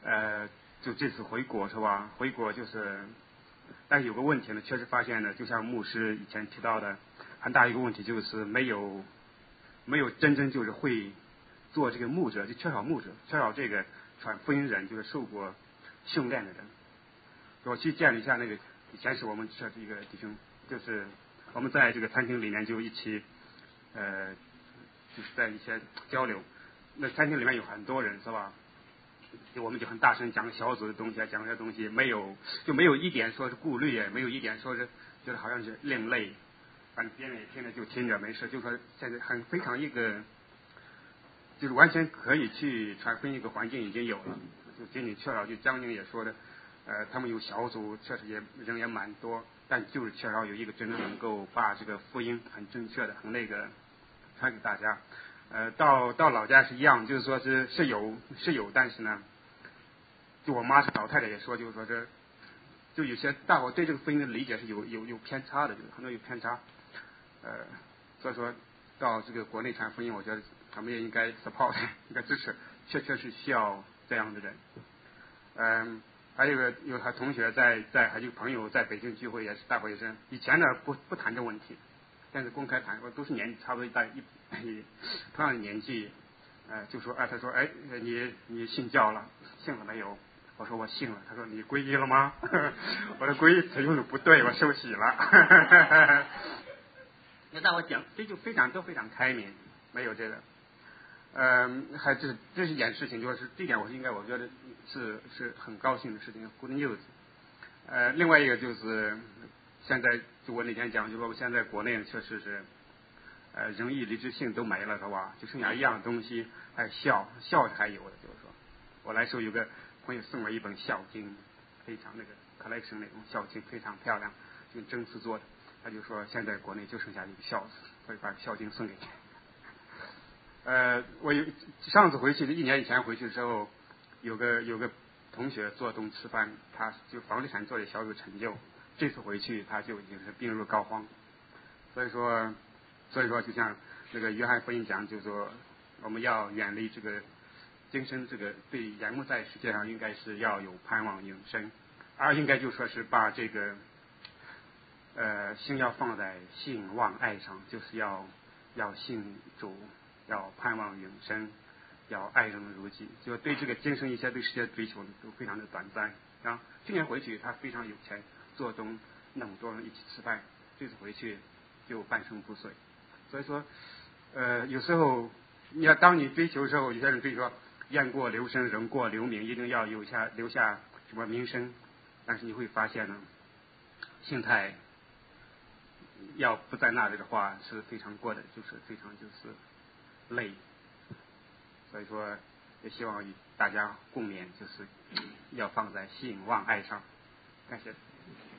就这次回国是吧？回国就是，但是有个问题呢，确实发现呢，就像牧师以前提到的，很大一个问题就是没有真正就是会做这个牧者，就缺少牧者，缺少这个传福音人，就是受过训练的人。我去见了一下那个，以前是我们这一个弟兄，就是我们在这个餐厅里面就一起，就是在一些交流。那餐厅里面有很多人是吧？就我们就很大声讲小组的东西啊，讲这些东西，没有一点说是顾虑，也没有一点说是觉得好像是另类，反正别人也听着就听着没事，就说现在非常一个，就是完全可以去传福音一个环境已经有了，就仅仅缺少就张宁也说的，他们有小组，确实人也蛮多，但就是缺少有一个真正能够把这个福音很正确的、很那个传给大家。到老家是一样，就是说是有，但是呢，就我妈是老太太也说，就是说就有些大伙对这个福音的理解是有偏差的，就是很多有偏差。所以说到这个国内传福音，我觉得他们也应该 support， 应该支持，确实需要这样的人。还有他同学还有朋友在北京聚会也是大伙也是，以前呢不谈这问题，但是公开谈，都是年纪差不多同样的年纪，就说他说你信教了，信了没有？我说我信了。他说你皈依了吗？我说皈依词用的不对，我受洗了。那大伙讲这就都非常开明，没有这个。还这是一件事情，就是这点我觉得是很高兴的事情 ，good news。另外一个就是现在就我那天讲，就说现在国内确实是，仁义礼智信都没了是吧？就剩下一样东西，孝是还有的，就是说，我来时候有个朋友送了一本孝经，非常那个 collection 那种孝经非常漂亮，用真瓷做的，他就说现在国内就剩下一个孝字，所以把孝经送给你。我上次回去1年以前回去的时候，有个同学做东吃饭，他就房地产做的小有成就。这次回去他就已经是病入膏肓，所以说就像那个约翰福音讲，就是说我们要远离这个今生这个对眼目在世界上应该是要有盼望永生，而应该就说是把这个心要放在信望爱上，就是要信主。要盼望永生，要爱人如己，就对这个今生一切对世界的追求都非常的短暂。然后去年回去他非常有钱，做东那么多人一起吃饭，这次回去就半身不遂。所以说，有时候当你追求的时候，有些人追求雁过留声，人过留名，一定要留下什么名声，但是你会发现呢，心态要不在那里的话是非常过的，就是非常累，所以说也希望与大家共勉，就是要放在信望爱上。感谢。